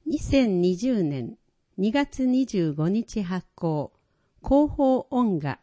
2020年2月25日発行、広報音画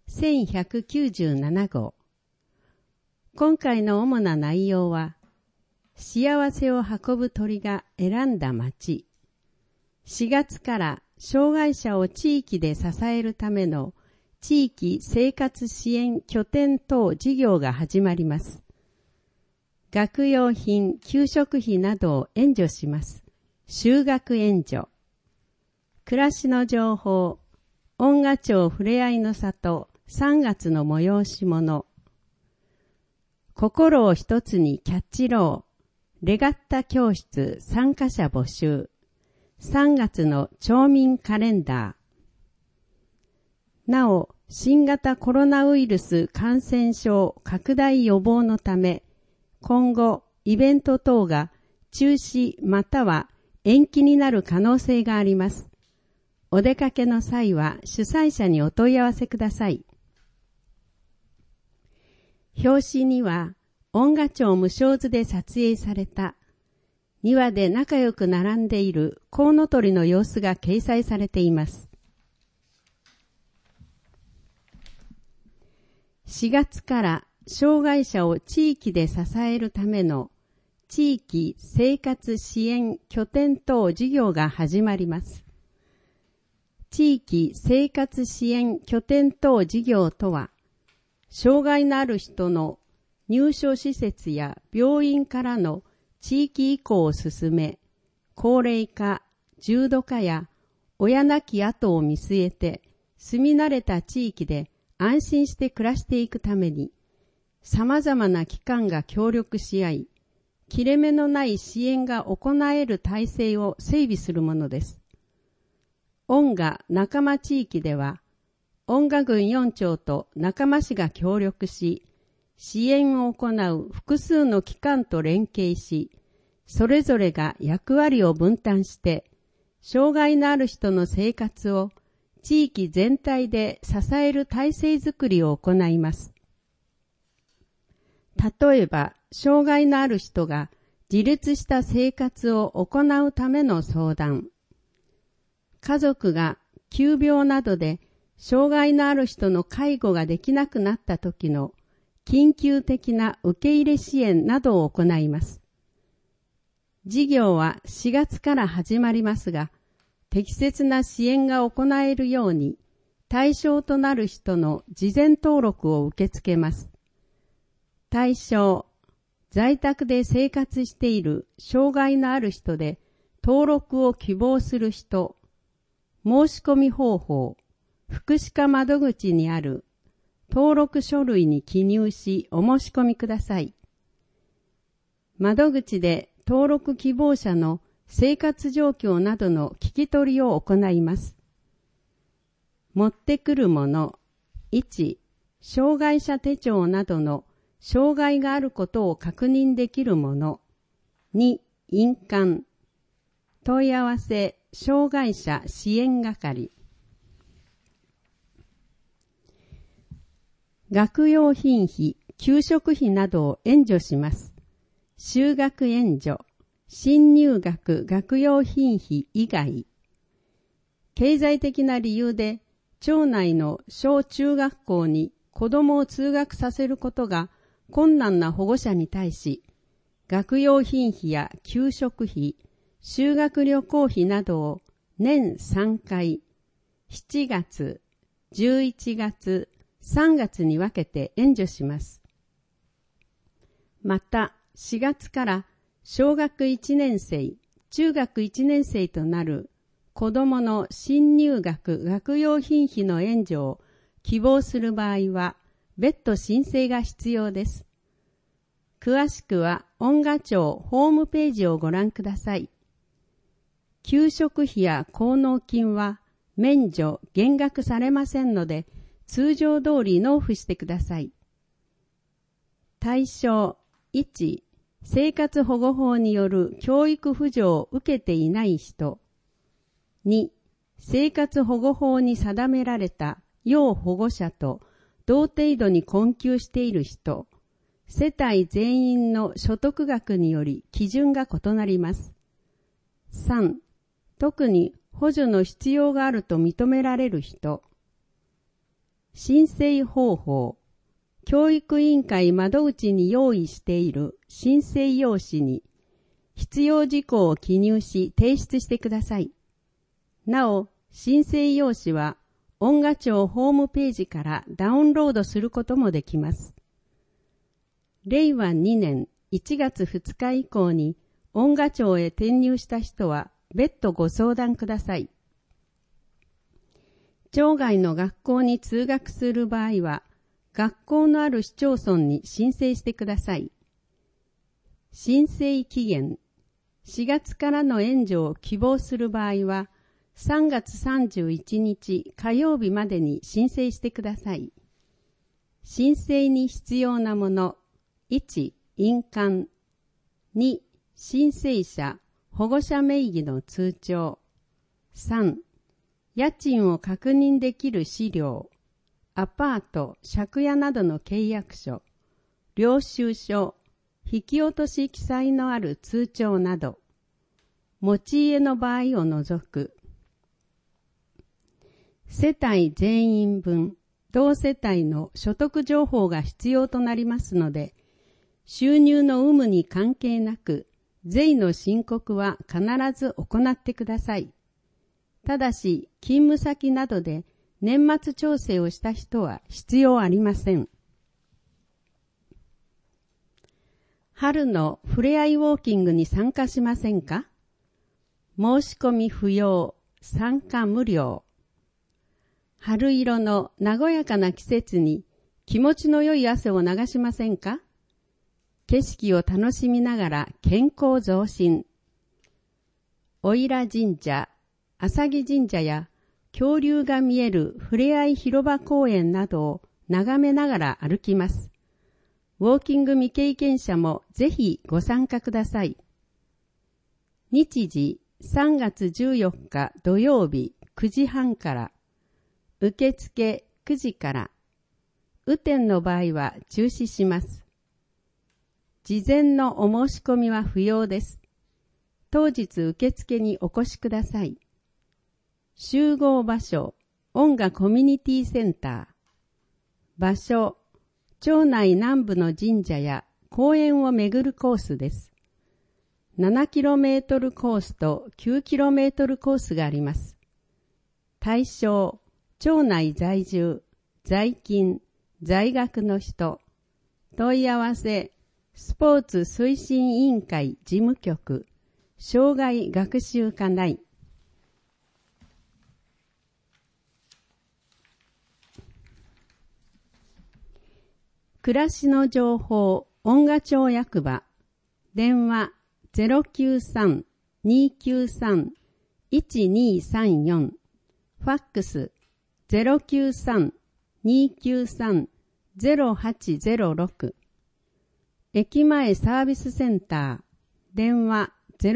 1197号。今回の主な内容は、幸せを運ぶ鳥が選んだ街。4月から障害者を地域で支えるための地域生活支援拠点等事業が始まります。学用品、給食費などを援助します。就学援助。暮らしの情報、音画町ふれあいの里3月の催し物。心を一つにキャッチロー、レガッタ教室参加者募集。3月の町民カレンダー。なお、新型コロナウイルス感染症拡大予防のため、今後、イベント等が中止または延期になる可能性があります。お出かけの際は主催者にお問い合わせください。表紙には、音画町無償図で撮影された、庭で仲良く並んでいるコウノトリの様子が掲載されています。4月から障害者を地域で支えるための地域生活支援拠点等事業が始まります。地域生活支援拠点等事業とは、障害のある人の入所施設や病院からの地域移行を進め、高齢化、重度化や親亡き後を見据えて、住み慣れた地域で安心して暮らしていくために、様々な機関が協力し合い、切れ目のない支援が行える体制を整備するものです。音画仲間地域では、音画郡4町と仲間市が協力し、支援を行う複数の機関と連携し、それぞれが役割を分担して、障害のある人の生活を地域全体で支える体制づくりを行います。例えば、障害のある人が自立した生活を行うための相談。家族が急病などで障害のある人の介護ができなくなった時の緊急的な受け入れ支援などを行います。事業は4月から始まりますが、適切な支援が行えるように対象となる人の事前登録を受け付けます。対象、在宅で生活している障害のある人で登録を希望する人、申し込み方法、福祉課窓口にある登録書類に記入しお申し込みください。窓口で登録希望者の生活状況などの聞き取りを行います。持ってくるもの、1、障害者手帳などの障害があることを確認できるもの、2、印鑑、問い合わせ、障害者支援係。学用品費、給食費などを援助します。就学援助、新入学学用品費以外。経済的な理由で、町内の小中学校に子供を通学させることが困難な保護者に対し、学用品費や給食費、修学旅行費などを年3回、7月、11月、3月に分けて援助します。また、4月から小学1年生、中学1年生となる子どもの新入学学用品費の援助を希望する場合は、別途申請が必要です。詳しくは、音画町ホームページをご覧ください。給食費や効能金は免除・減額されませんので、通常通り納付してください。対象1、生活保護法による教育扶助を受けていない人。2、生活保護法に定められた要保護者と同程度に困窮している人。世帯全員の所得額により基準が異なります。3、 特に補助の必要があると認められる人、申請方法、教育委員会窓口に用意している申請用紙に必要事項を記入し提出してください。なお、申請用紙は音楽庁ホームページからダウンロードすることもできます。令和2年1月2日以降に音楽庁へ転入した人は別途ご相談ください。町外の学校に通学する場合は、学校のある市町村に申請してください。申請期限、4月からの援助を希望する場合は、3月31日火曜日までに申請してください。申請に必要なもの、1、印鑑、2、申請者、保護者名義の通帳、3、家賃を確認できる資料、アパート、借家などの契約書、領収書、引き落とし記載のある通帳など、持ち家の場合を除く、世帯全員分、同世帯の所得情報が必要となりますので、収入の有無に関係なく、税の申告は必ず行ってください。ただし、勤務先などで年末調整をした人は必要ありません。春のふれあいウォーキングに参加しませんか？申し込み不要、参加無料。春色の和やかな季節に気持ちの良い汗を流しませんか？景色を楽しみながら健康増進。おいら神社、浅木神社や恐竜が見えるふれあい広場公園などを眺めながら歩きます。ウォーキング未経験者もぜひご参加ください。日時3月14日土曜日9時半から、受付9時から、雨天の場合は中止します。事前のお申し込みは不要です。当日受付にお越しください。集合場所、音楽コミュニティセンター。場所、町内南部の神社や公園を巡るコースです。7km コースと 9km コースがあります。対象、町内在住、在勤、在学の人。問い合わせ、スポーツ推進委員会事務局、障害学習課内。暮らしの情報、音楽町役場、電話093-293-1234、ファックス093-293-0806、駅前サービスセンター、電話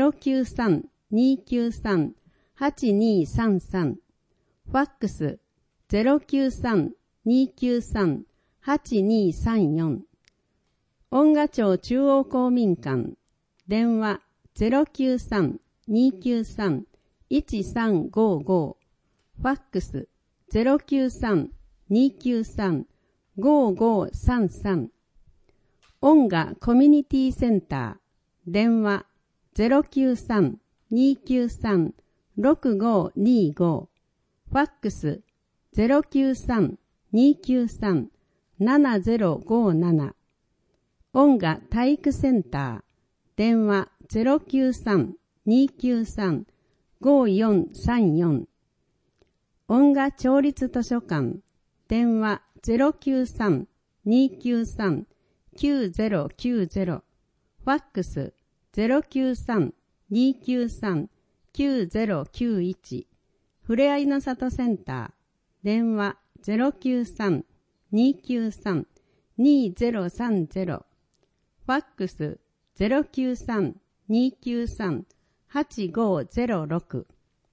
093-293-8233、ファックス093-293-8234、音楽町中央公民館、電話093-293-1355、ファックス093-293-5533、音楽コミュニティセンター、電話093-293-6525、ファックス093-293-7057、音楽体育センター、電話093-293-5434、音楽町立図書館、電話093-293-9090、ファックス093-293-9091、ふれあいの里センター、電話093-293-2030、ファックス093-293-8506、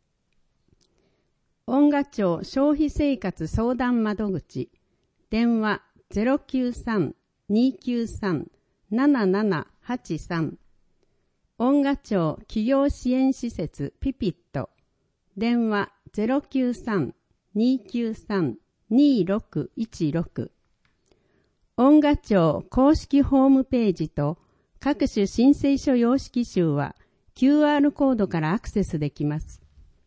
音楽町消費生活相談窓口、電話093-293-7783、音楽町企業支援施設ピピット、 電話093-293-2616。音楽庁公式ホームページと各種申請書様式集は QR コードからアクセスできます。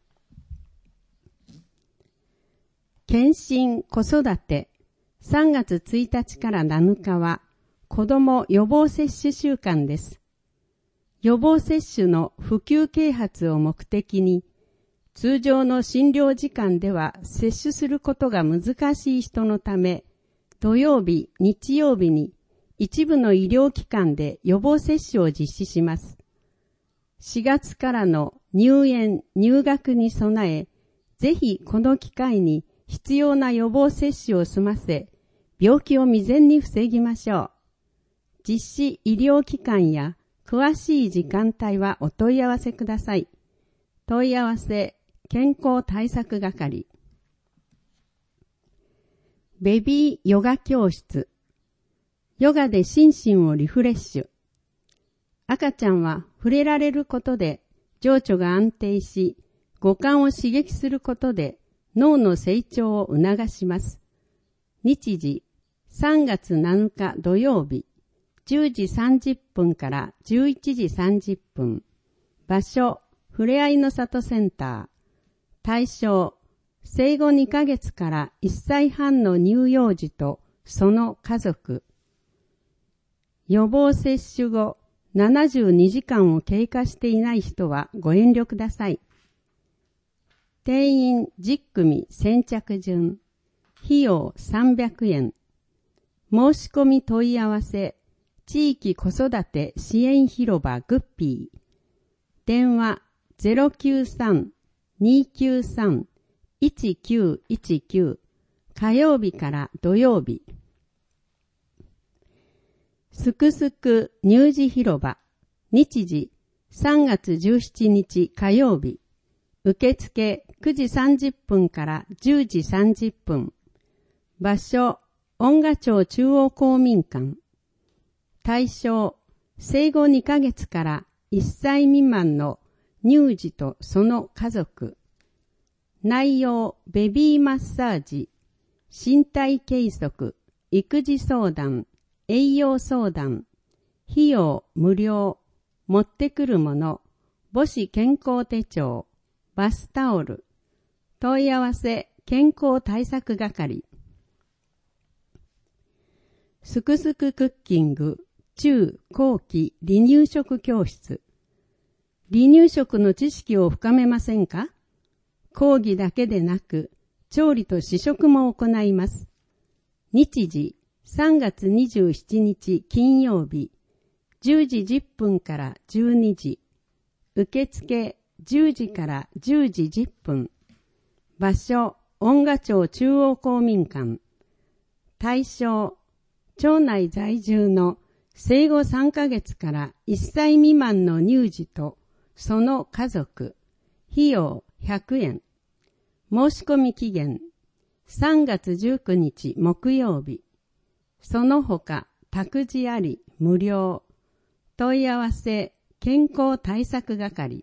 検診子育て3月1日から7日は子ども予防接種週間です。予防接種の普及啓発を目的に、通常の診療時間では接種することが難しい人のため、土曜日、日曜日に一部の医療機関で予防接種を実施します。4月からの入園・入学に備え、ぜひこの機会に必要な予防接種を済ませ、病気を未然に防ぎましょう。実施医療機関や詳しい時間帯はお問い合わせください。問い合わせ、健康対策係。ベビーヨガ教室。ヨガで心身をリフレッシュ。赤ちゃんは触れられることで情緒が安定し、五感を刺激することで脳の成長を促します。日時、3月7日土曜日、10時30分から11時30分。場所、ふれあいの里センター。対象、生後2ヶ月から1歳半の乳幼児とその家族。予防接種後72時間を経過していない人はご遠慮ください。定員10組先着順。費用300円。申し込み問い合わせ、地域子育て支援広場グッピー。電話093-293-1919。火曜日から土曜日。すくすく乳児広場。日時3月17日火曜日。受付9時30分から10時30分。場所、音楽庁中央公民館。対象、生後2ヶ月から1歳未満の乳児とその家族。内容、ベビーマッサージ、身体計測、育児相談、栄養相談。費用無料。持ってくるもの、母子健康手帳、バスタオル。問い合わせ、健康対策係。すくすくクッキング、中後期離乳食教室。離乳食の知識を深めませんか？講義だけでなく、調理と試食も行います。日時、3月27日金曜日、10時10分から12時。受付、10時から10時10分。場所、音楽庁中央公民館。対象、町内在住の生後3ヶ月から1歳未満の乳児とその家族。費用100円。申し込み期限3月19日木曜日。その他託児あり無料。問い合わせ健康対策係。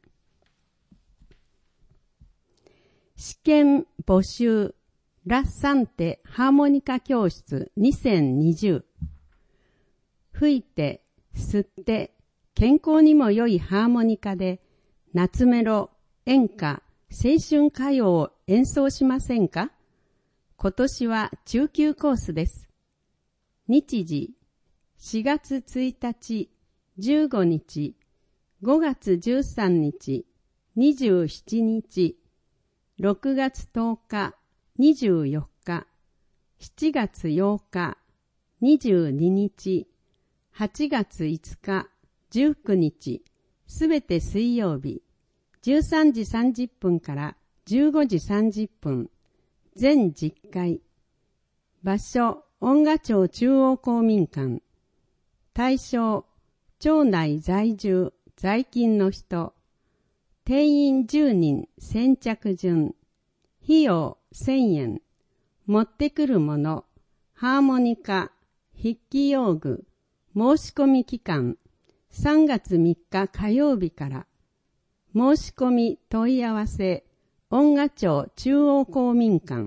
試験募集ラ・サンテハーモニカ教室2020。吹いて、吸って、健康にも良いハーモニカで、夏メロ、演歌、青春歌謡を演奏しませんか？今年は中級コースです。日時、4月1日、15日、5月13日、27日、6月10日、24日、7月8日、22日、8月5日、19日、すべて水曜日、13時30分から15時30分、全10回。場所、音楽庁中央公民館。対象、町内在住、在勤の人。定員10人、先着順。費用1000円。持ってくるもの、ハーモニカ、筆記用具。申し込み期間、3月3日火曜日から。申し込み問い合わせ、 恩賀町中央公民館。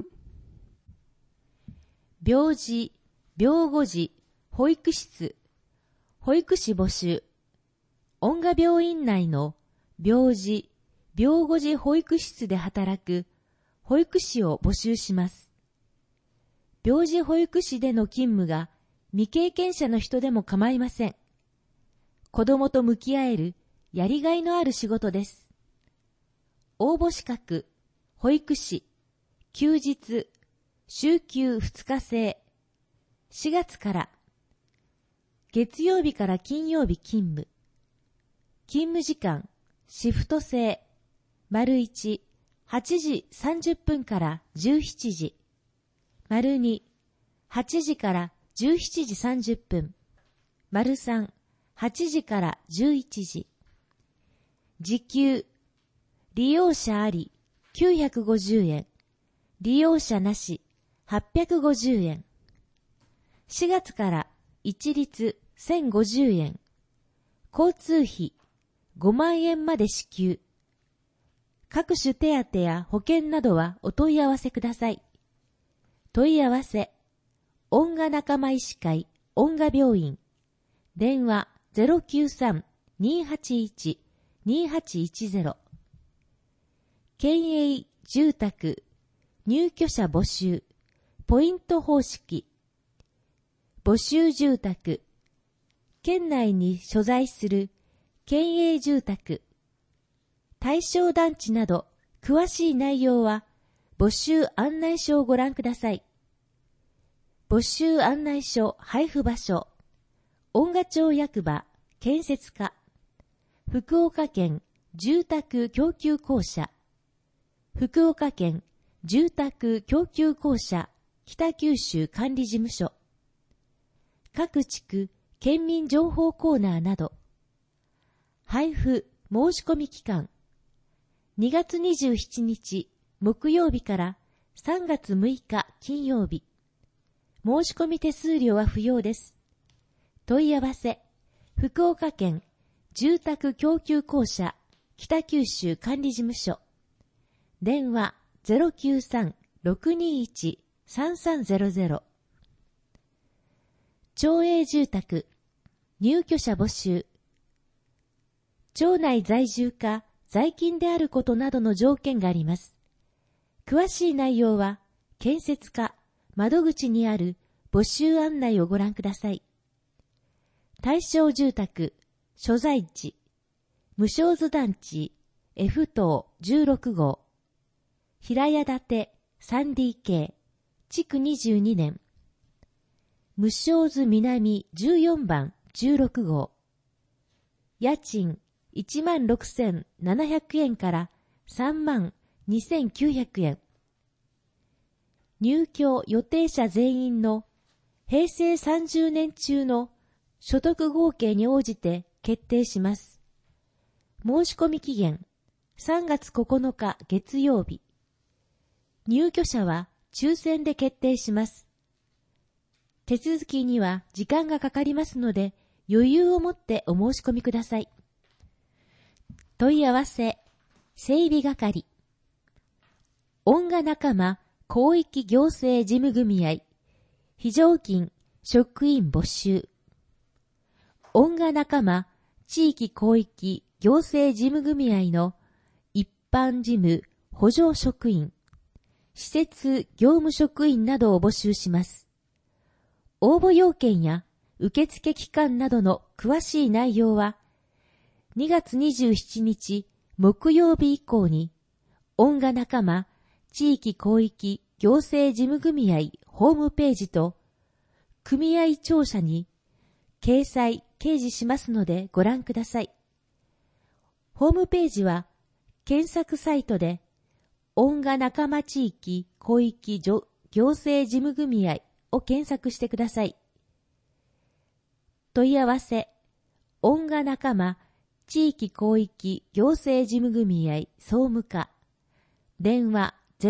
病児、病後児、保育室、保育士募集。恩賀病院内の病児、病後児保育室で働く保育士を募集します。病児保育士での勤務が未経験者の人でも構いません。子供と向き合えるやりがいのある仕事です。応募資格、保育士、休日、週休2日制、4月から、月曜日から金曜日勤務、勤務時間、シフト制、丸1、8時30分から17時、丸2、8時から17時30分、丸3、8時から11時。時給、利用者あり、950円、利用者なし、850円。4月から一律1050円、交通費5万円まで支給。各種手当や保険などはお問い合わせください。問い合わせ、恩賀仲間医師会恩賀病院、電話 093-281-2810。県営住宅入居者募集ポイント方式。募集住宅、県内に所在する県営住宅、対象団地など詳しい内容は募集案内書をご覧ください。募集案内書配布場所、恩賀町役場建設課、福岡県住宅供給公社、福岡県住宅供給公社北九州管理事務所、各地区県民情報コーナーなど。配布申し込み期間、2月27日木曜日から3月6日金曜日。申し込み手数料は不要です。問い合わせ、福岡県住宅供給公社北九州管理事務所。電話 093-621-3300。町営住宅、入居者募集。町内在住か在勤であることなどの条件があります。詳しい内容は、建設課窓口にある募集案内をご覧ください。対象住宅、所在地、無償図団地、F 棟16号。平屋建て 3DK、築22年。無償図南14番16号。家賃16,700円から32,900円。入居予定者全員の平成30年中の所得合計に応じて決定します。申し込み期限3月9日月曜日。入居者は抽選で決定します。手続きには時間がかかりますので、余裕を持ってお申し込みください。問い合わせ、整備係。恩賀仲間広域行政事務組合、非常勤職員募集。恩賀仲間地域広域行政事務組合の一般事務補助職員、施設業務職員などを募集します。応募要件や受付期間などの詳しい内容は、2月27日木曜日以降に、恩賀仲間地域広域行政事務組合ホームページと、組合庁舎に掲示しますのでご覧ください。ホームページは、検索サイトで、恩賀仲間地域広域行政事務組合を検索してください。問い合わせ、恩賀仲間地域広域行政事務組合総務課。電話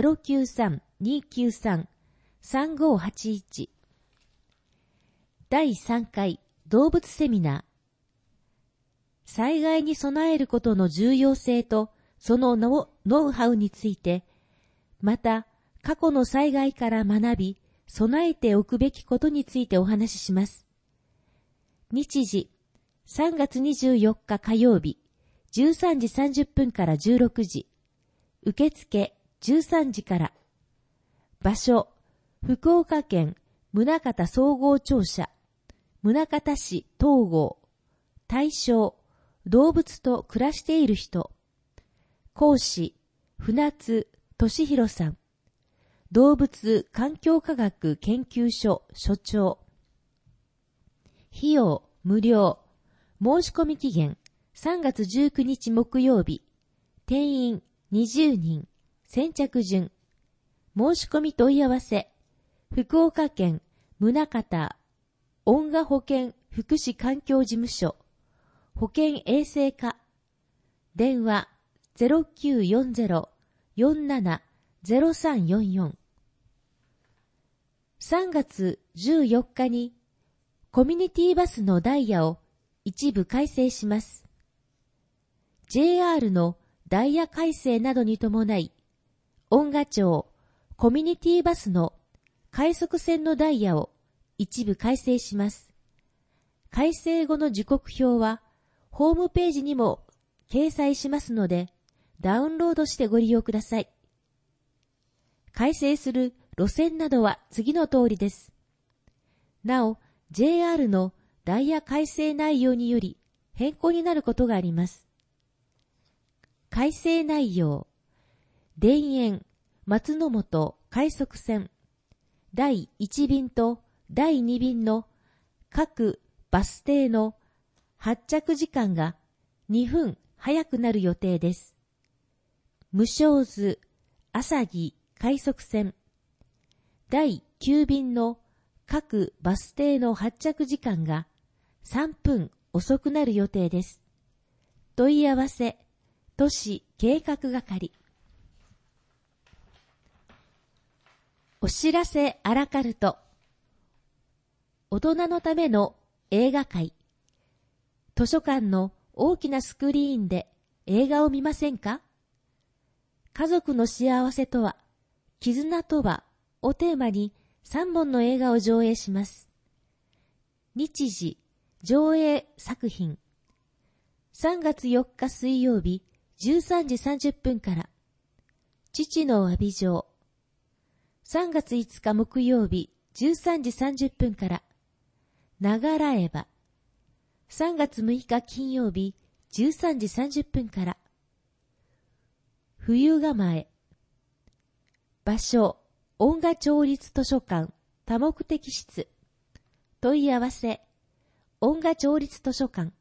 093-293-3581。第3回動物セミナー。災害に備えることの重要性とそのノウハウについて、また過去の災害から学び、備えておくべきことについてお話しします。日時、3月24日火曜日、13時30分から16時。受付13時から。場所、福岡県宗像総合庁舎、宗像市東郷。対象、動物と暮らしている人。講師、船津俊弘さん。動物環境科学研究所所長。費用無料。申し込み期限3月19日木曜日。定員20人。先着順。申し込み問い合わせ。福岡県宗像恩賀保健福祉環境事務所。保健衛生課。電話 0940-47-0344。3月14日にコミュニティバスのダイヤを一部改正します。JR のダイヤ改正などに伴い、恩賀町コミュニティバスの快速線のダイヤを一部改正します。改正後の時刻表はホームページにも掲載しますので、ダウンロードしてご利用ください。改正する路線などは次の通りです。なお、JR のダイヤ改正内容により変更になることがあります。改正内容。田園松の本快速線第1便と第2便の各バス停の発着時間が2分早くなる予定です。無償図朝木快速線第9便の各バス停の発着時間が3分遅くなる予定です。問い合わせ、都市計画係。お知らせアラカルト。大人のための映画会。図書館の大きなスクリーンで映画を見ませんか？家族の幸せとは、絆とはをテーマに3本の映画を上映します。日時、上映作品。3月4日水曜日13時30分から。父の詫び状。3月5日木曜日13時30分から。ながらえば。3月6日金曜日13時30分から。冬構え。場所、恩賀町立図書館多目的室。問い合わせ、恩賀町立図書館。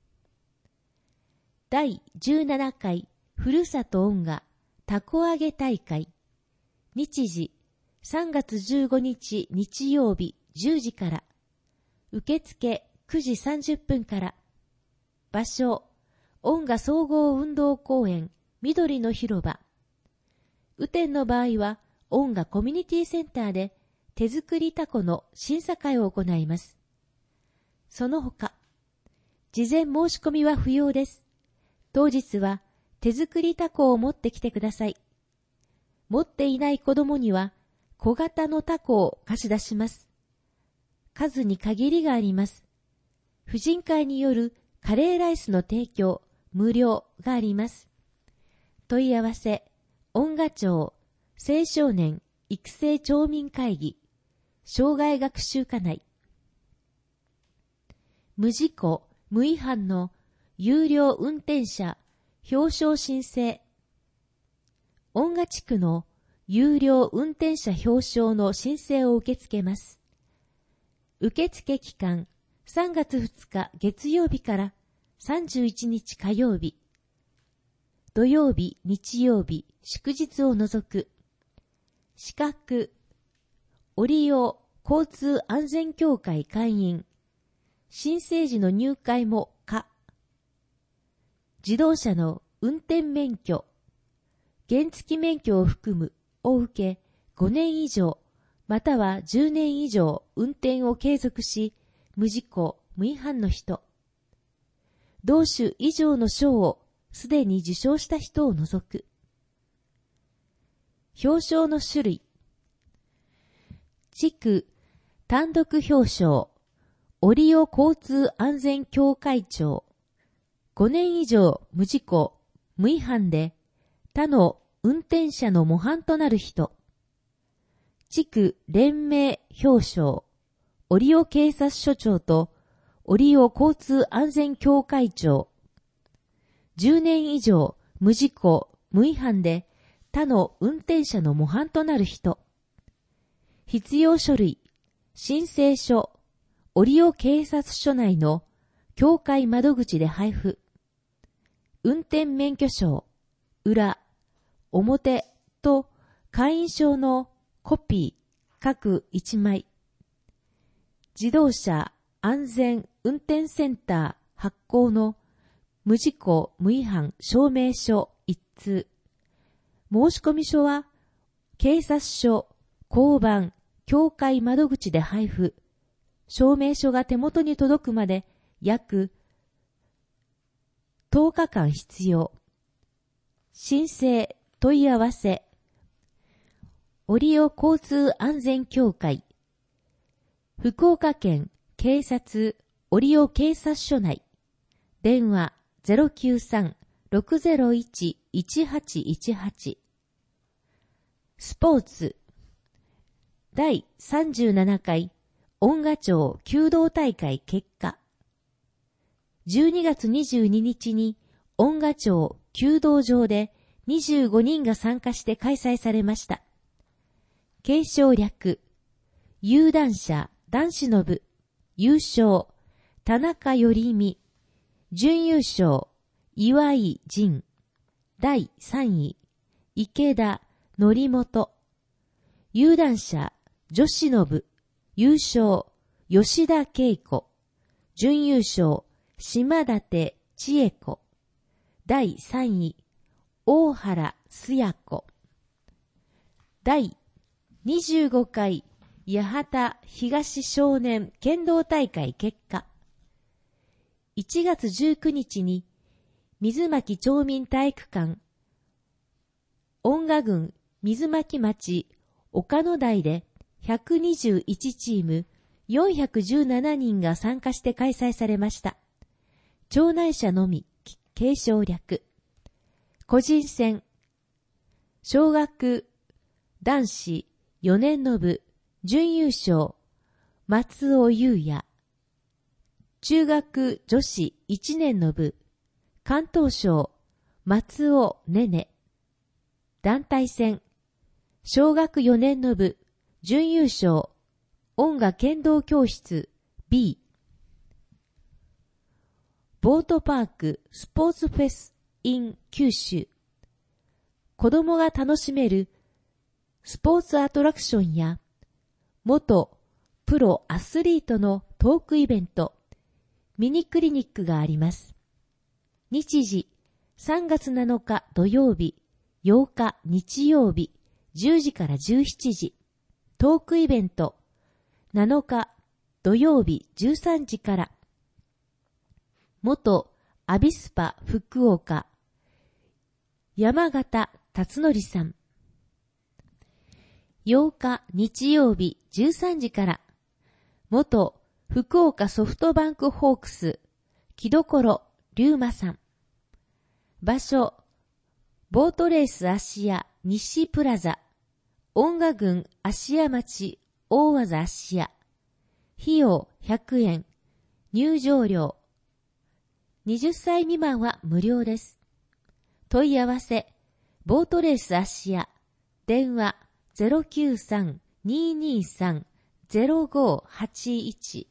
第17回ふるさと恩賀たこ揚げ大会。日時、3月15日日曜日10時から。受付9時30分から。場所、恩賀総合運動公園緑の広場。雨天の場合は、恩賀コミュニティセンターで手作りタコの審査会を行います。その他、事前申し込みは不要です。当日は手作りタコを持ってきてください。持っていない子供には小型のタコを貸し出します。数に限りがあります。婦人会によるカレーライスの提供、無料があります。問い合わせ、恩賀町青少年育成町民会議障害学習課内。無事故無違反の有料運転者表彰申請。恩賀地区の有料運転者表彰の申請を受け付けます。受付期間3月2日月曜日から31日火曜日。土曜日、日曜日、祝日を除く。資格、折用交通安全協会会員。申請時の入会も可。自動車の運転免許、原付免許を含むを受け5年以上、または10年以上運転を継続し、無事故、無違反の人。同種以上の賞をすでに受賞した人を除く。 表彰の種類。地区単独表彰、オリオ交通安全協会長。5年以上無事故、無違反で他の運転者の模範となる人。地区連盟表彰、オリオ警察署長とオリオ交通安全協会長。10年以上無事故、無違反で他の運転者の模範となる人。必要書類、申請書、オリオ警察署内の協会窓口で配布。運転免許証、裏、表と会員証のコピー各1枚。自動車安全運転センター発行の無事故無違反証明書1通。申込書は警察署、交番、協会窓口で配布。証明書が手元に届くまで約10日間必要。申請、問い合わせ。オリオ交通安全協会。福岡県警察オリオ警察署内。電話 093-601-1818。スポーツ。第37回恩賀町弓道大会結果。12月22日に恩賀町弓道場で25人が参加して開催されました。継承略、有段者男子の部、優勝、田中頼美、準優勝、岩井仁、第3位、池田則本、有段者女子の部、優勝、吉田恵子、準優勝、島舘千恵子、第3位、大原須也子。第25回八幡東少年剣道大会結果。1月19日に水巻町民体育館、恩賀郡水巻町岡野台で121チーム417人が参加して開催されました。町内者のみ継承略。個人戦、小学男子4年の部準優勝、松尾優也。中学女子1年の部関東賞、松尾ねね。団体戦、小学4年の部準優勝、音楽剣道教室 B。ボートパークスポーツフェス in 九州。子供が楽しめるスポーツアトラクションや元プロアスリートのトークイベント、ミニクリニックがあります。日時3月7日土曜日、8日日曜日、10時から17時。トークイベント、7日土曜日13時から。元アビスパ福岡、山形達則さん。8日日曜日13時から。元福岡ソフトバンクホークス、木所龍馬さん。場所、ボートレース芦屋西プラザ、恩賀郡芦屋町大技芦屋。費用100円、入場料。20歳未満は無料です。問い合わせ、ボートレース芦屋、電話 093-223-0581。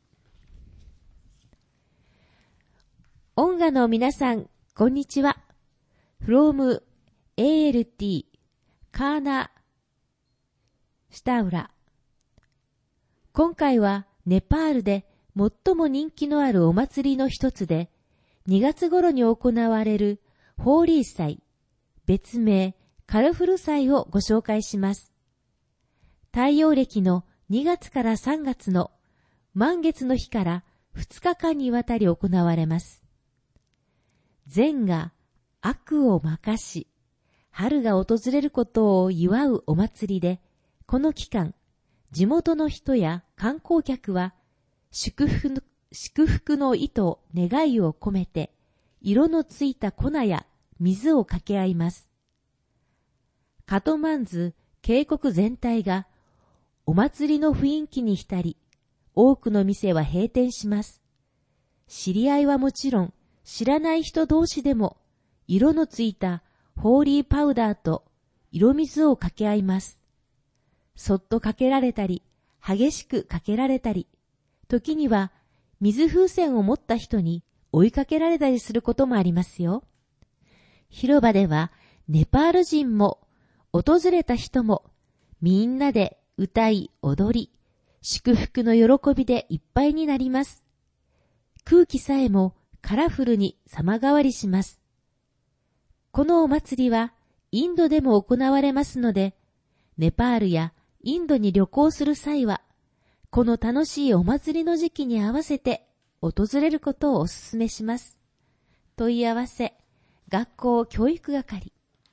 音楽の皆さん、こんにちは。from ALT カーナシュタウラ。今回はネパールで最も人気のあるお祭りの一つで、2月頃に行われるホーリー祭、別名カラフル祭をご紹介します。太陽暦の2月から3月の満月の日から2日間にわたり行われます。善が悪をまかし、 春が訪れることを祝うお祭りで、この期間、地元の人や観光客は祝福の意と願いを込めて、色のついた粉や水を掛け合います。カトマンズ渓谷全体がお祭りの雰囲気に浸り、多くの店は閉店します。知り合いはもちろん、知らない人同士でも、色のついたホーリーパウダーと色水を掛け合います。そっとかけられたり、激しくかけられたり、時には水風船を持った人に追いかけられたりすることもありますよ。広場ではネパール人も訪れた人もみんなで歌い踊り、祝福の喜びでいっぱいになります。空気さえもカラフルに様変わりします。このお祭りはインドでも行われますので、ネパールやインドに旅行する際は、この楽しいお祭りの時期に合わせて訪れることをお勧めします。問い合わせ、学校教育係。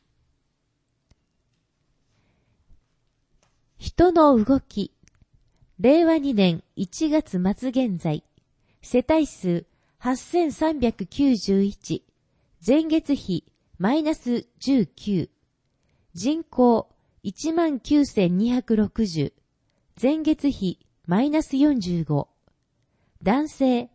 人の動き、令和2年1月末現在、世帯数8391、前月比マイナス19、人口19260、前月比マイナス45、男性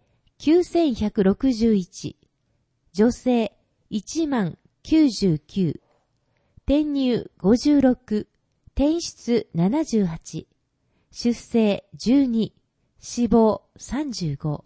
9161、女性10099、転入56、転出78、出生12、死亡35。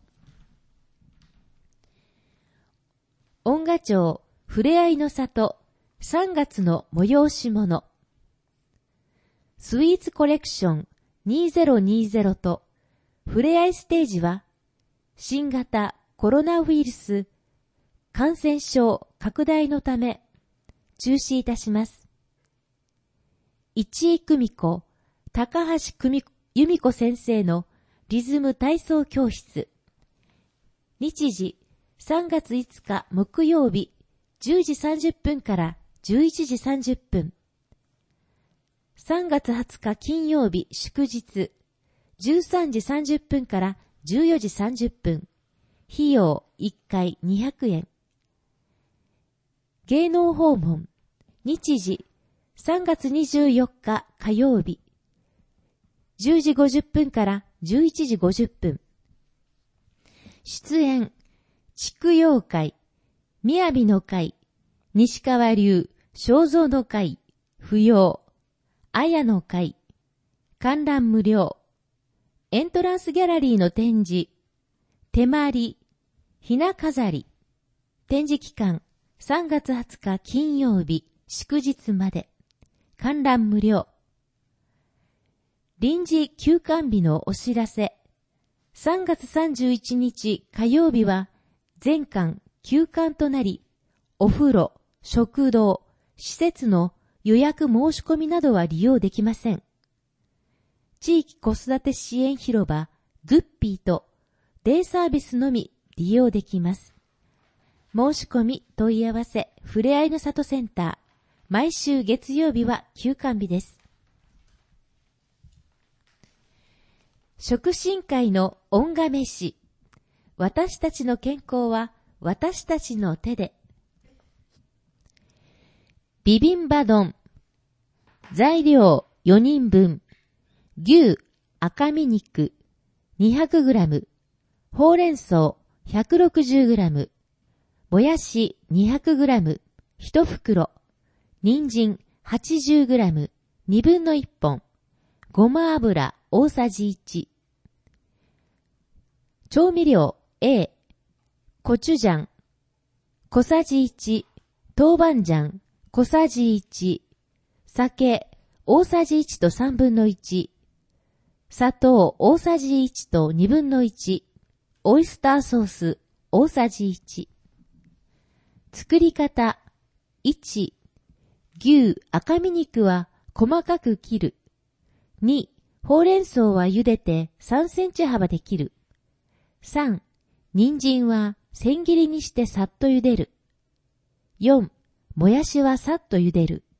恩賀町ふれあいの里3月の催し物。スイーツコレクション2020とふれあいステージは新型コロナウイルス感染症拡大のため中止いたします。市井久美子、高橋由美子先生のリズム体操教室。日時3月5日木曜日10時30分から11時30分。3月20日金曜日祝日13時30分から14時30分。費用1回200円。芸能訪問。日時3月24日火曜日10時50分から11時50分。出演畜妖会、雅の会、西川流、正蔵の会、不要、綾の会、観覧無料、エントランスギャラリーの展示、手まり、ひな飾り、展示期間3月20日金曜日、祝日まで、観覧無料。臨時休館日のお知らせ、3月31日火曜日は全館休館となり、お風呂、食堂、施設の予約申し込みなどは利用できません。地域子育て支援広場グッピーとデイサービスのみ利用できます。申し込み問い合わせふれあいの里センター、毎週月曜日は休館日です。食進会の恩賀飯。私たちの健康は私たちの手で。ビビンバ丼。材料4人分。牛、赤身肉 200g。ほうれん草 160g。もやし 200g。1袋。人参 80g。2分の1本。ごま油大さじ1。調味料 A。コチュジャン小さじ1。豆板醤小さじ1。酒大さじ1と3分の1。砂糖大さじ1と2分の1。オイスターソース大さじ1。作り方 1. 牛赤身肉は細かく切る。2. ほうれん草は茹でて3センチ幅で切る。3. 人参は千切りにしてさっと茹でる。4. もやしはさっと茹でる。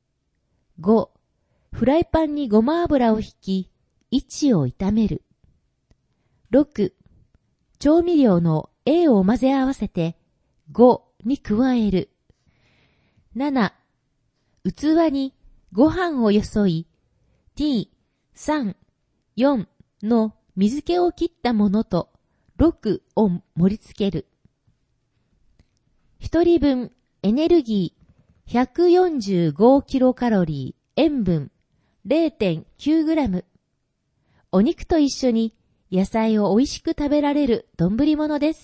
5、フライパンにごま油をひき、1を炒める。6、調味料の A を混ぜ合わせて5に加える。7、器にご飯をよそい、2、3、4の水気を切ったものと6を盛り付ける。1人分エネルギー145キロカロリー、塩分 0.9 グラム。お肉と一緒に野菜を美味しく食べられる丼物です。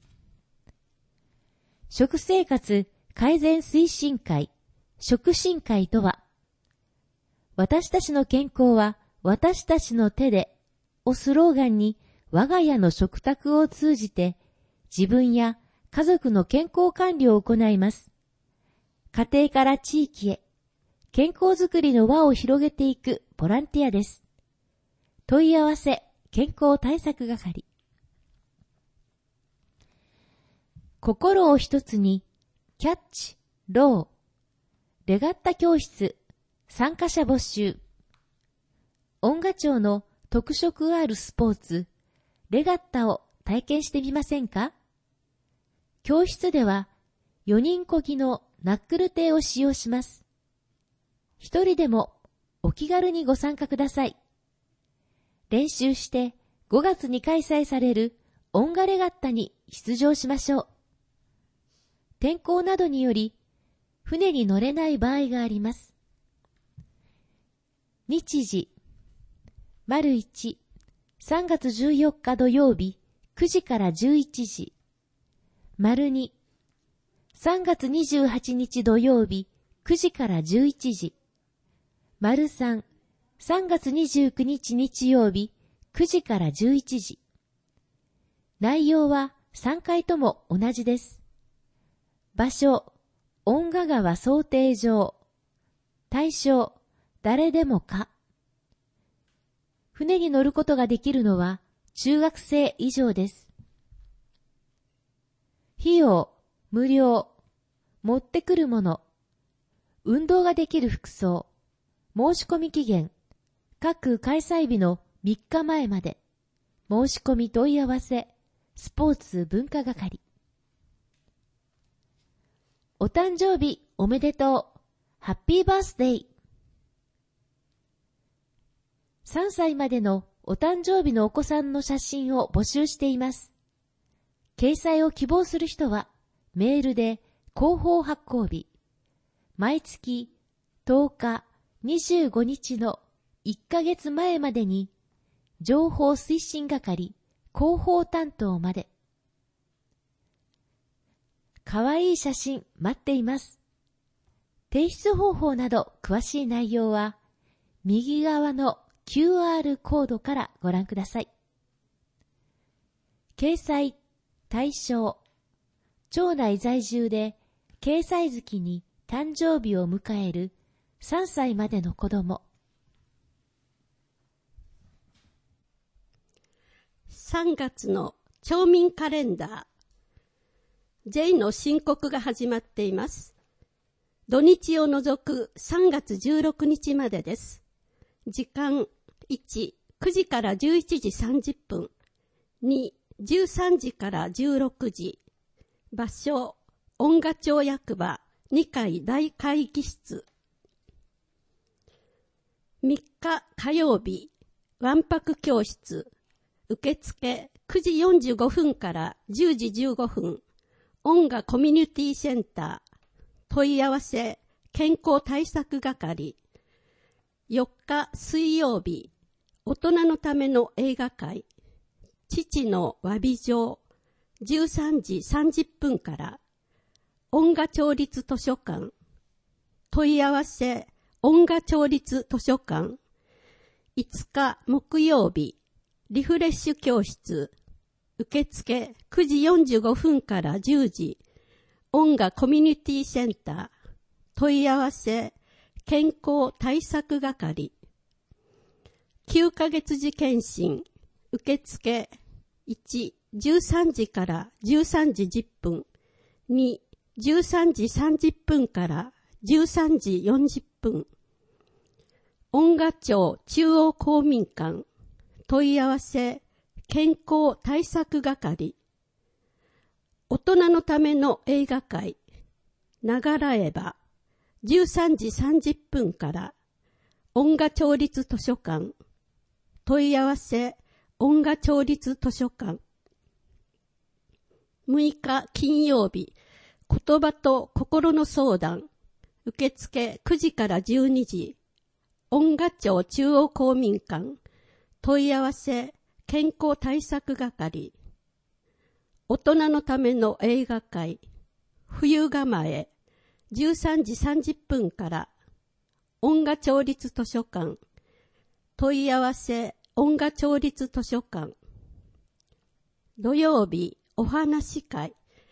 食生活改善推進会、食進会とは、私たちの健康は私たちの手でをスローガンに我が家の食卓を通じて自分や家族の健康管理を行います。家庭から地域へ健康づくりの輪を広げていくボランティアです。問い合わせ健康対策係。心を一つにキャッチ、ロー、レガッタ教室、参加者募集。音楽町の特色あるスポーツ、レガッタを体験してみませんか？教室では4人漕ぎのナックル艇を使用します。一人でもお気軽にご参加ください。練習して5月に開催される音楽レガッタに出場しましょう。天候などにより船に乗れない場合があります。日時、1、3月14日土曜日9時から11時。2、3月28日土曜日9時から11時。3、3月29日日曜日9時から11時。内容は3回とも同じです。場所、音楽川漕艇場。対象、誰でもか。船に乗ることができるのは中学生以上です。費用、無料。持ってくるもの。運動ができる服装。申し込み期限。各開催日の3日前まで。申し込み問い合わせ。スポーツ文化係。お誕生日おめでとう。ハッピーバースデー。3歳までのお誕生日のお子さんの写真を募集しています。掲載を希望する人はメールで広報発行日、毎月10日、25日の1ヶ月前までに情報推進係広報担当まで。かわいい写真待っています。提出方法など詳しい内容は右側のQR コードからご覧ください。掲載対象、町内在住で掲載月に誕生日を迎える3歳までの子供。 3月の町民カレンダー。J の申告が始まっています。土日を除く3月16日までです。時間1、9時から11時30分。2、13時から16時。場所、音楽町役場2階大会議室。3日火曜日、わんぱく教室。受付9時45分から10時15分。音楽コミュニティセンター。問い合わせ、健康対策係。4日水曜日、大人のための映画会。父の詫び状。13時30分から。音楽町立図書館。問い合わせ、音楽町立図書館。5日木曜日、リフレッシュ教室。受付9時45分から10時。音楽コミュニティセンター。問い合わせ、健康対策係。9ヶ月時検診。受付1、13時から13時10分。2、13時30分から13時40分。 恩賀町中央公民館問い合わせ健康対策係。大人のための映画会ながらえば13時30分から恩賀町立図書館問い合わせ恩賀町立図書館。6日金曜日言葉と心の相談受付9時から12時恩賀町中央公民館問い合わせ健康対策係。大人のための映画会冬構え13時30分から恩賀町立図書館問い合わせ恩賀町立図書館。土曜日お話会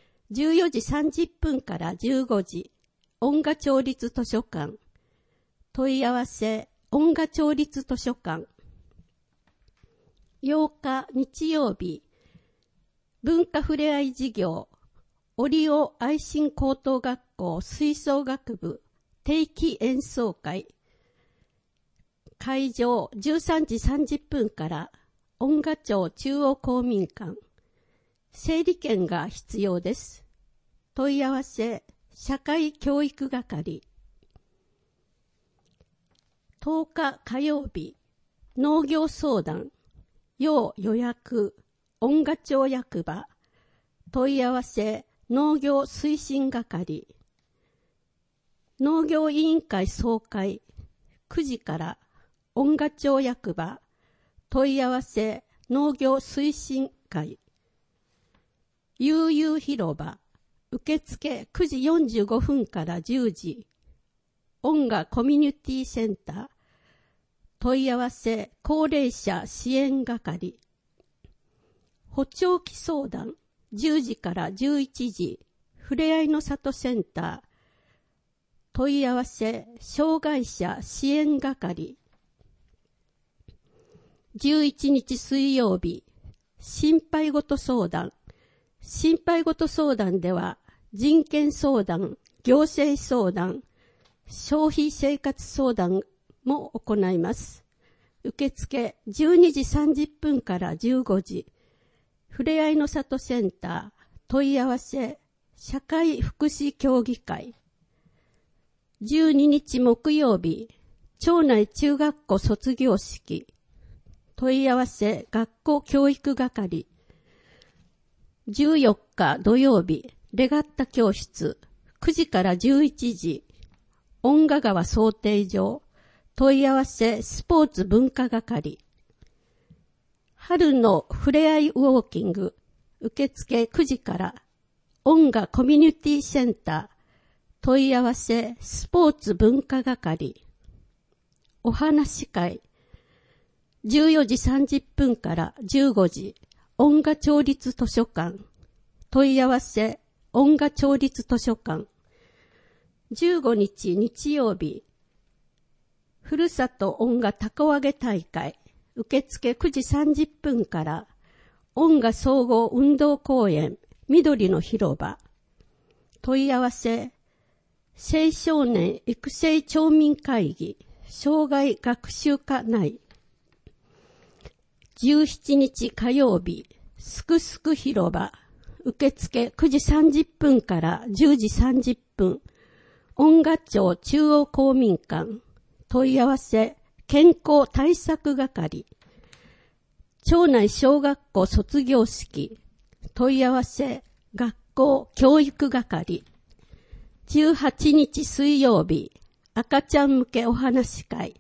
14時30分から15時恩賀町立図書館問い合わせ恩賀町立図書館。8日日曜日文化ふれあい事業オリオ愛心高等学校吹奏楽部定期演奏会。会場13時30分から恩賀町中央公民館。整理券が必要です。問い合わせ社会教育係。10日火曜日農業相談要予約恩賀町役場問い合わせ農業推進係。農業委員会総会9時から恩賀町役場問い合わせ農業推進会。悠々広場受付9時45分から10時恩賀コミュニティセンター問い合わせ高齢者支援係。補聴器相談10時から11時ふれあいの里センター問い合わせ障害者支援係。11日水曜日心配事相談。心配事相談では人権相談、行政相談、消費生活相談も行います。受付12時30分から15時ふれあいの里センター問い合わせ社会福祉協議会。12日木曜日町内中学校卒業式問い合わせ学校教育係。14日土曜日レガッタ教室9時から11時恩賀川漕艇場問い合わせスポーツ文化係。春のふれあいウォーキング受付9時から恩賀コミュニティセンター問い合わせスポーツ文化係。お話会14時30分から15時恩賀町立図書館問い合わせ恩賀町立図書館。15日日曜日ふるさと恩賀たこ揚げ大会受付9時30分から恩賀総合運動公園緑の広場問い合わせ青少年育成町民会議障害学習課内。17日火曜日すくすく広場受付9時30分から10時30分恩賀町中央公民館問い合わせ健康対策係。町内小学校卒業式問い合わせ学校教育係。18日水曜日赤ちゃん向けお話会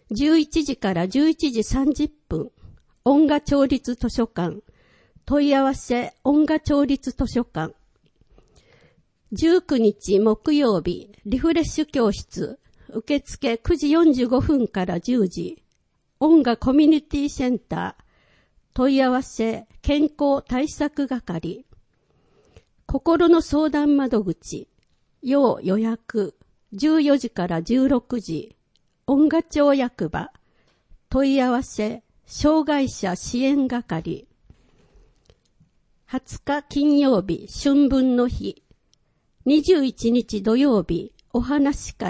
11時から11時30分恩賀町立図書館問い合わせ恩賀町立図書館。19日木曜日リフレッシュ教室受付9時45分から10時恩賀コミュニティセンター問い合わせ健康対策係。心の相談窓口要予約14時から16時恩賀町役場問い合わせ障害者支援係。20日金曜日春分の日21日土曜日お話会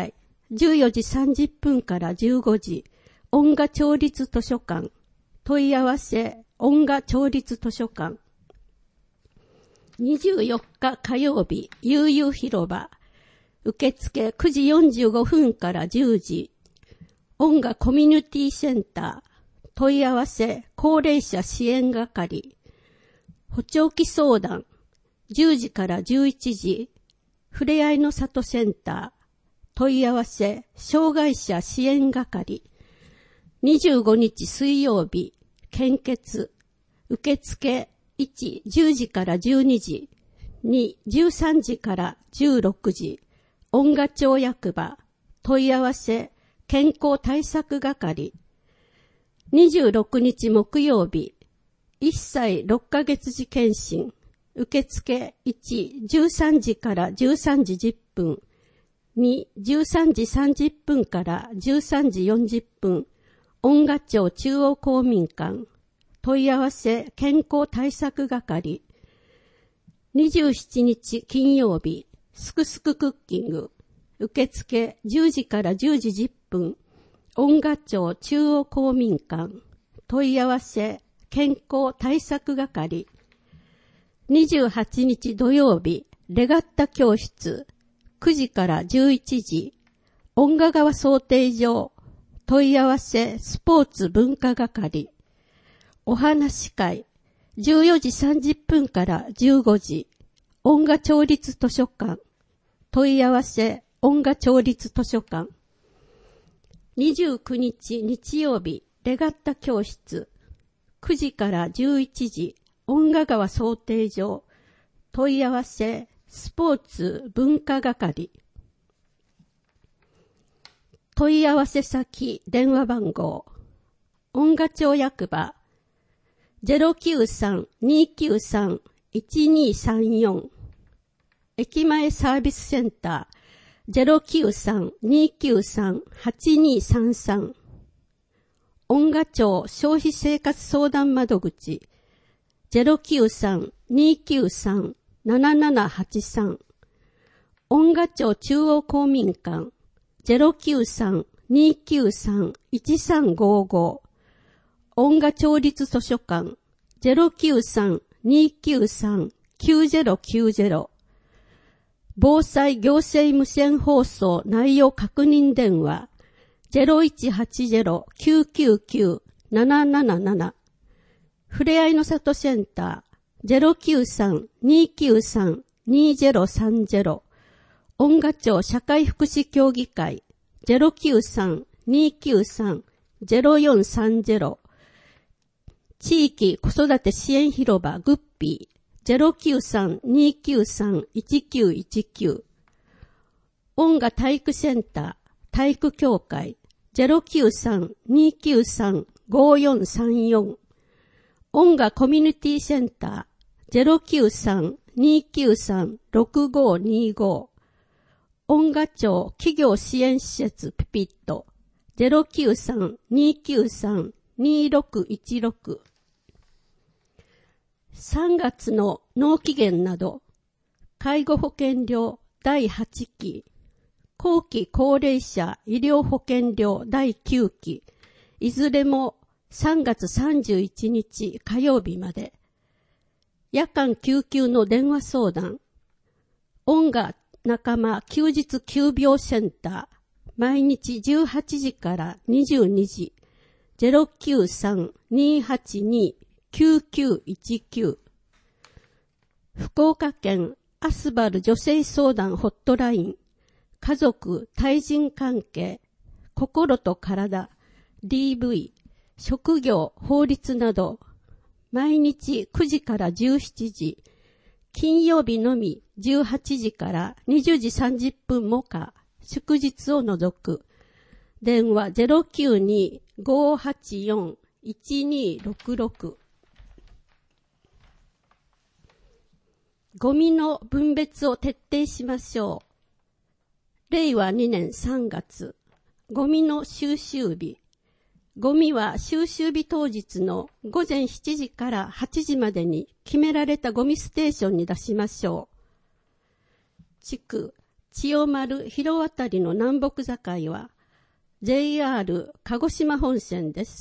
14時30分から15時、音楽町立図書館。問い合わせ、音楽町立図書館。24日火曜日、悠々広場。受付9時45分から10時。音楽コミュニティセンター。問い合わせ、高齢者支援係。補聴器相談。10時から11時。ふれあいの里センター。問い合わせ、障害者支援係。25日水曜日、献血。受付1、10時から12時。2、13時から16時。音楽町役場。問い合わせ、健康対策係。26日木曜日、1歳6ヶ月時検診。受付1、13時から13時10分。2、13時30分から13時40分。音楽町中央公民館。問い合わせ健康対策係。27日金曜日、すくすくクッキング。受付10時から10時10分。音楽町中央公民館。問い合わせ健康対策係。28日土曜日、レガッタ教室。9時から11時。音楽川漕艇場。問い合わせスポーツ文化係。お話会。14時30分から15時。音楽町立図書館。問い合わせ音楽町立図書館。29日日曜日、レガッタ教室。9時から11時。音楽川漕艇場。問い合わせスポーツ文化係。問い合わせ先電話番号。音楽町役場 093-293-1234。駅前サービスセンター 093-293-8233。音楽町消費生活相談窓口 093-293-7783。音楽町中央公民館 093-293-1355。音楽町立図書館 093-293-9090。防災行政無線放送内容確認電話 0180-999-777。ふれあいの里センター 093-293-2030。音楽町社会福祉協議会 093-293-0430。地域子育て支援広場グッピー 093-293-1919。音楽体育センター体育協会 093-293-5434。音楽コミュニティセンター 093-293-6525。音楽町企業支援施設ピピット 093-293-2616。3月の納期限など、介護保険料第8期、後期高齢者医療保険料第9期、いずれも3月31日火曜日まで、夜間救急の電話相談、音楽仲間休日急病センター、毎日18時から22時、093-282-9919。福岡県アスバル女性相談ホットライン、家族対人関係、心と体、DV、職業、法律など、毎日9時から17時、金曜日のみ18時から20時30分もか、祝日を除く。電話 092-584-1266。ゴミの分別を徹底しましょう。令和2年3月、ゴミの収集日。ゴミは収集日当日の午前7時から8時までに決められたゴミステーションに出しましょう。地区千代丸広渡りの南北境は JR 鹿児島本線です。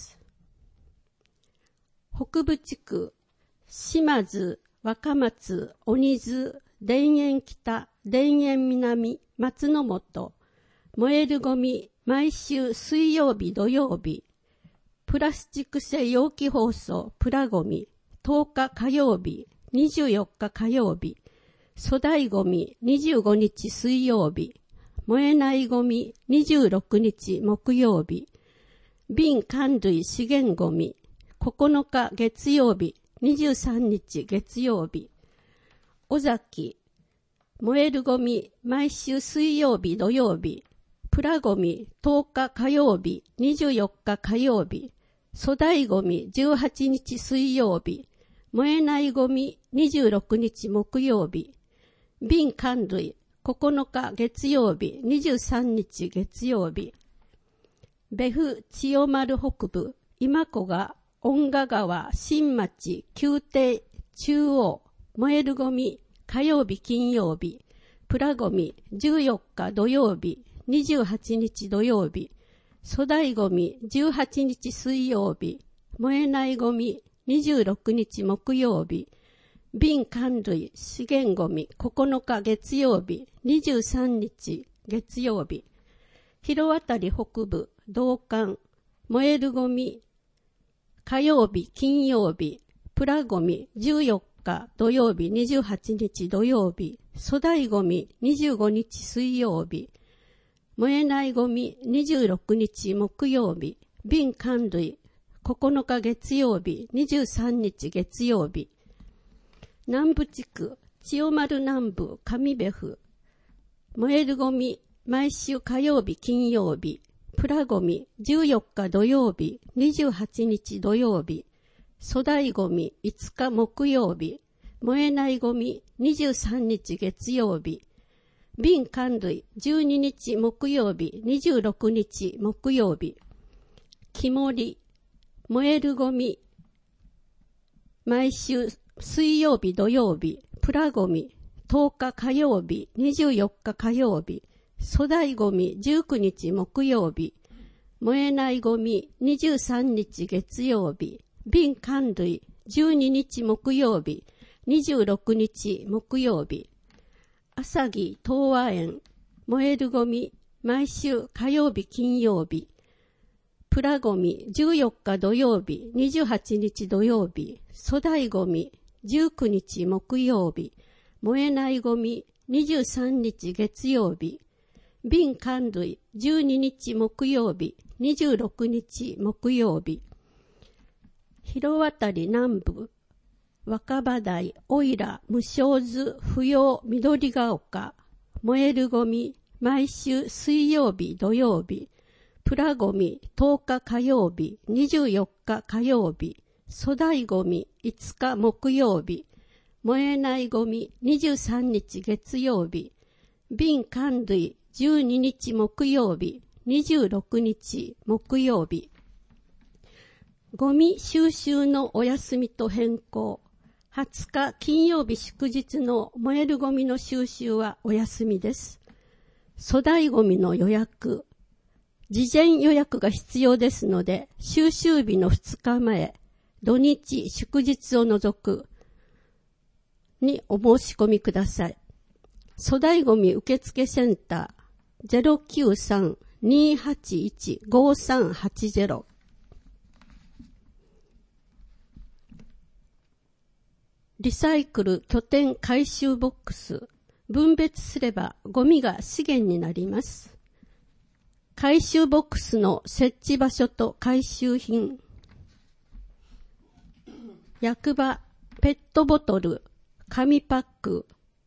北部地区、島津、若松、鬼津、田園北、田園南、松の本、燃えるゴミ、毎週水曜日土曜日、プラスチック製容器包装、プラゴミ、10日火曜日、24日火曜日、粗大ゴミ、25日水曜日、燃えないゴミ、26日木曜日、瓶缶類資源ゴミ、9日月曜日、23日月曜日、尾崎、燃えるゴミ、毎週水曜日土曜日、プラゴミ、10日火曜日、24日火曜日、粗大ゴミ、18日水曜日、燃えないゴミ、26日木曜日、瓶缶類、9日月曜日、23日月曜日、別府千代丸北部、今古賀、恩賀川、新町、宮廷、中央、燃えるゴミ、火曜日金曜日、プラゴミ、14日土曜日、28日土曜日、粗大ゴミ、18日水曜日、燃えないゴミ、26日木曜日、瓶缶類、資源ゴミ、9日月曜日、23日月曜日、広渡り北部、道館、燃えるゴミ、火曜日、金曜日、プラゴミ、14日土曜日、28日土曜日、粗大ゴミ、25日水曜日、燃えないゴミ、26日木曜日、瓶缶類、9日月曜日、23日月曜日、南部地区、千代丸南部、上別府、燃えるゴミ、毎週火曜日、金曜日、プラゴミ、14日土曜日、28日土曜日、粗大ゴミ、5日木曜日、燃えないゴミ、23日月曜日、瓶缶類、12日木曜日、26日木曜日、木盛り、燃えるゴミ、毎週水曜日土曜日、プラゴミ、10日火曜日、24日火曜日、粗大ゴミ、19日木曜日、燃えないゴミ、23日月曜日、瓶缶類、12日木曜日、26日木曜日、朝木東和園、燃えるゴミ、毎週火曜日金曜日、プラゴミ、14日土曜日、28日土曜日、粗大ゴミ、19日木曜日、燃えないゴミ、23日月曜日、瓶缶類、12日木曜日、26日木曜日、広渡り南部、若葉台、おいら、無償図、不要、緑が丘、燃えるゴミ、毎週水曜日土曜日、プラゴミ、10日火曜日、24日火曜日、粗大ゴミ、5日木曜日、燃えないゴミ、23日月曜日、瓶缶類、12日木曜日、26日木曜日、ゴミ収集のお休みと変更、20日金曜日祝日の燃えるゴミの収集はお休みです。粗大ゴミの予約、事前予約が必要ですので、収集日の2日前、土日祝日を除くにお申し込みください。粗大ゴミ受付センター 093-281-5380、リサイクル拠点回収ボックス、分別すればゴミが資源になります。回収ボックスの設置場所と回収品、役場、ペットボトル、紙パック、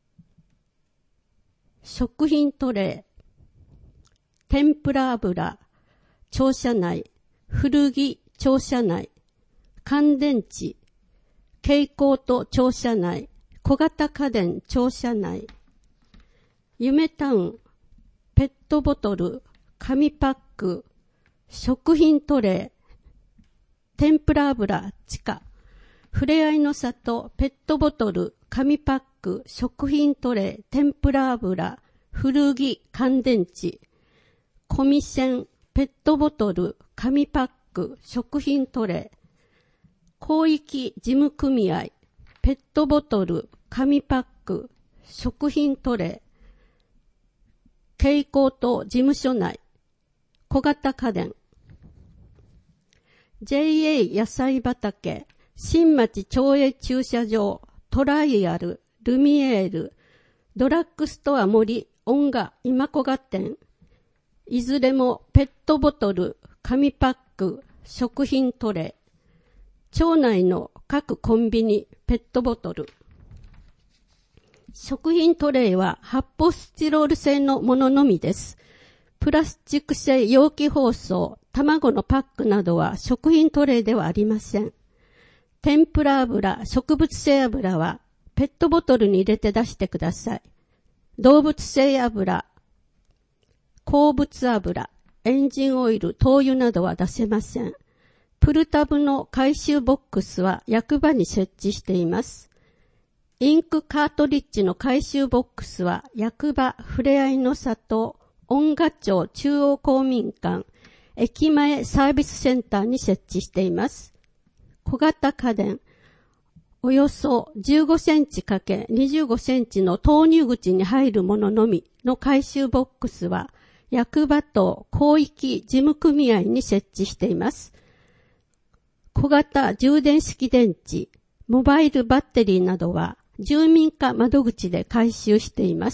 食品トレー、天ぷら油、庁舎内、古着庁舎内、乾電池、蛍光灯庁舎内、小型家電庁舎内、夢タウン、ペットボトル、紙パック、食品トレー、天ぷら油地下、ふれあいの里、ペットボトル、紙パック、食品トレー、天ぷら油、 古着、乾電池、コミセン、ペットボトル、紙パック、食品トレー、広域事務組合、ペットボトル、紙パック、食品トレー、蛍光灯事務所内、小型家電、JA 野菜畑、新町町営駐車場、トライアル、ルミエール、ドラッグストア森、音画、今小賀店、いずれもペットボトル、紙パック、食品トレー、町内の各コンビニ、ペットボトル。食品トレーは発泡スチロール製のもののみです。プラスチック製容器包装、卵のパックなどは食品トレーではありません。天ぷら油、植物性油はペットボトルに入れて出してください。動物性油、鉱物油、エンジンオイル、灯油などは出せません。プルタブの回収ボックスは役場に設置しています。インクカートリッジの回収ボックスは役場、ふれあいの里、音賀町中央公民館、駅前サービスセンターに設置しています。小型家電、およそ15センチ× 25センチの投入口に入るもののみの回収ボックスは役場と広域事務組合に設置しています。小型充電式電池、モバイルバッテリーなどは住民課窓口で回収しています。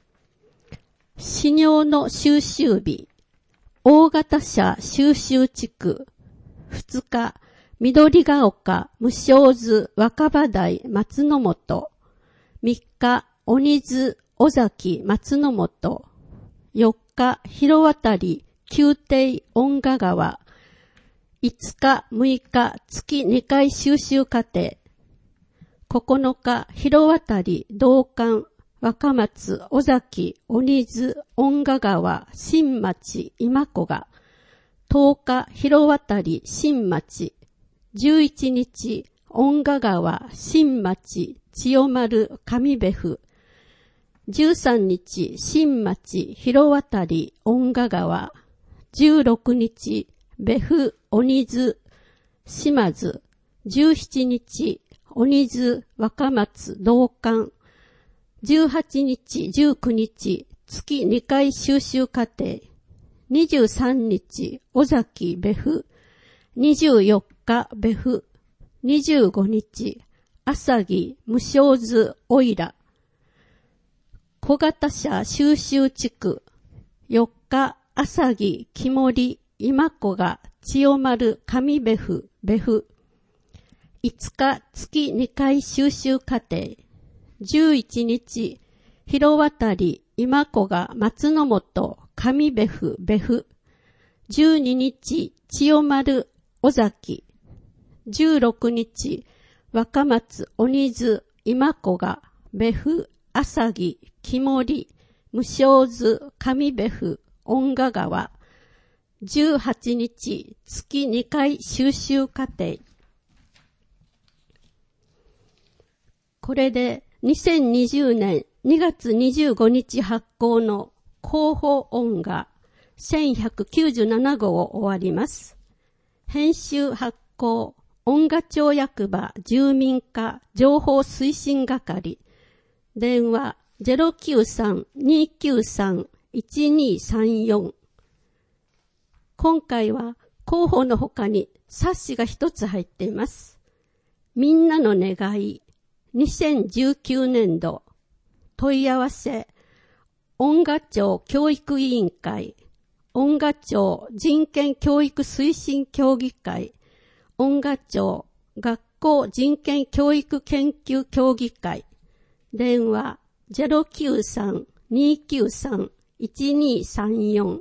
飼料の収集日、大型車収集地区、2日、緑が丘、無償図、若葉台、松の本、3日、鬼津、尾崎、松の本、4日、広渡り、宮廷、音賀川、5日、6日、月2回収集過程、9日、広渡り、道館、若松、尾崎、鬼津、音賀川、新町、今子が、10日、広渡り、新町、11日、音賀川、新町、千代丸、上部府、13日、新町、広渡り、音賀川、16日、部府、鬼津、島津、17日、鬼津、若松、道館、18日、19日、月2回収集過程、23日、尾崎、部府、24日、部府、25日、朝木、無償図、おいら、小型車収集地区、4日、朝木、木森、今子が、千代丸、上部府、部府、5日、月2回収集過程、11日、広渡り、今子が、松の本、上部府、部府、12日、千代丸、尾崎、16日、若松、鬼津、今子が、部府、朝木、木森、無償図、上部府、音賀川、18日、月2回収集過程。これで2020年2月25日発行の広報音画1197号を終わります。編集発行音賀町役場住民課情報推進係電話 093-293-1234 今回は広報の他に冊子が一つ入っています。みんなの願い2019年度問い合わせ音賀町教育委員会音賀町人権教育推進協議会音賀町学校人権教育研究協議会電話 093-293-1234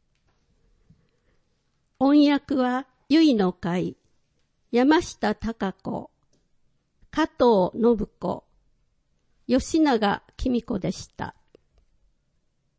音訳はゆいの会山下孝子加藤信子吉永紀美子でした。